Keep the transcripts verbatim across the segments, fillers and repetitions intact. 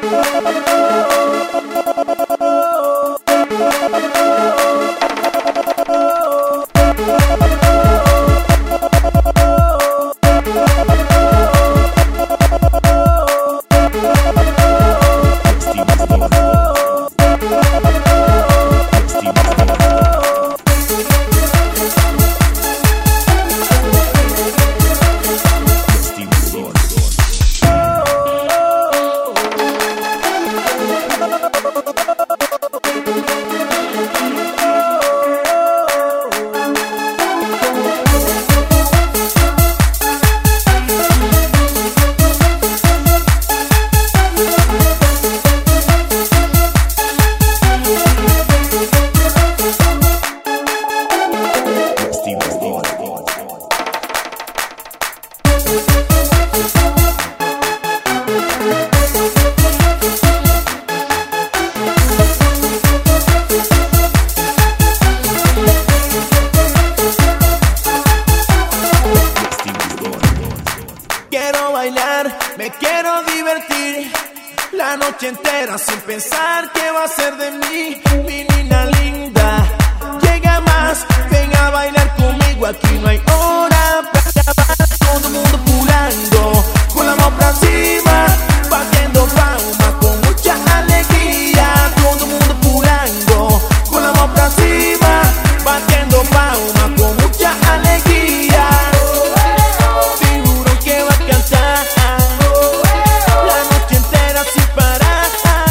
Me quiero divertir la noche entera sin pensar qué va a ser de mí. Mi niña linda, llega más, ven a bailar conmigo. Aquí no hay hora para acabar, todo el mundo pulando, con la mano para encima, batiendo palmas con mucha alegría. Todo el mundo pulando, con la mano para encima, batiendo palmas con mucha alegría. Seguro que va a cantar la noche entera sin parar.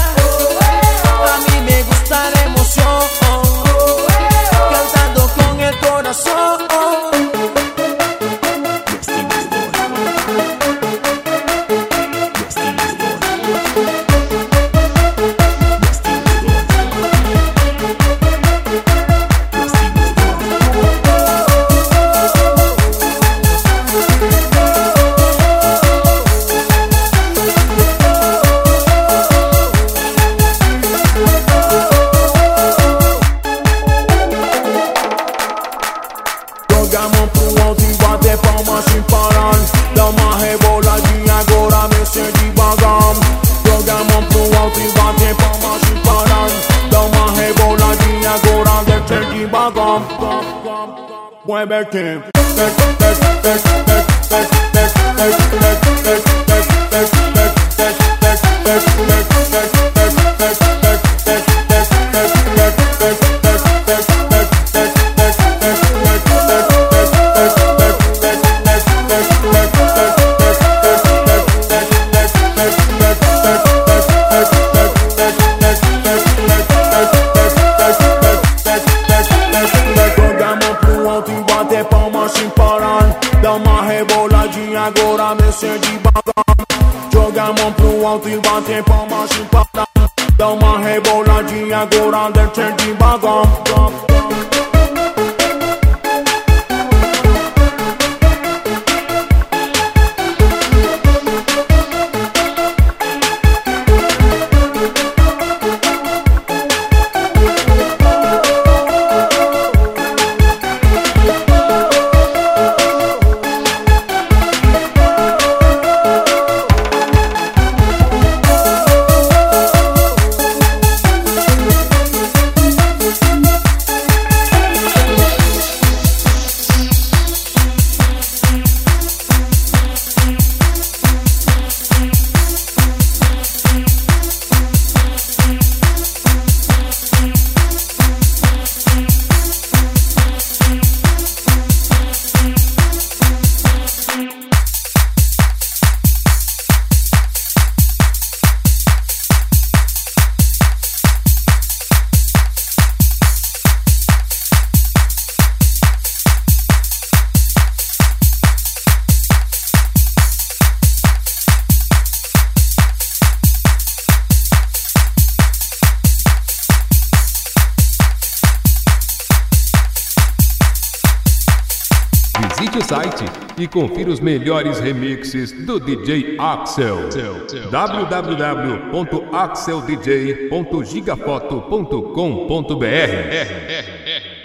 A mí me gusta la emoción, cantando con el corazón. Jogamos pro alto e bater palmas sem parar. Dá uma reboladinha, agora desce devagar. Jogamos pro alto e bater palmas sem parar. Dá uma reboladinha, agora desce devagar. Muévete. Sem parar, dá uma reboladinha, agora desce devagar. Joga a mão pro alto e bate palmas sem parar. Dá uma reboladinha, agora desce devagar. Visite o site e confira os melhores remixes do D J Axel. w w w ponto axel d j ponto gigafoto ponto com ponto b r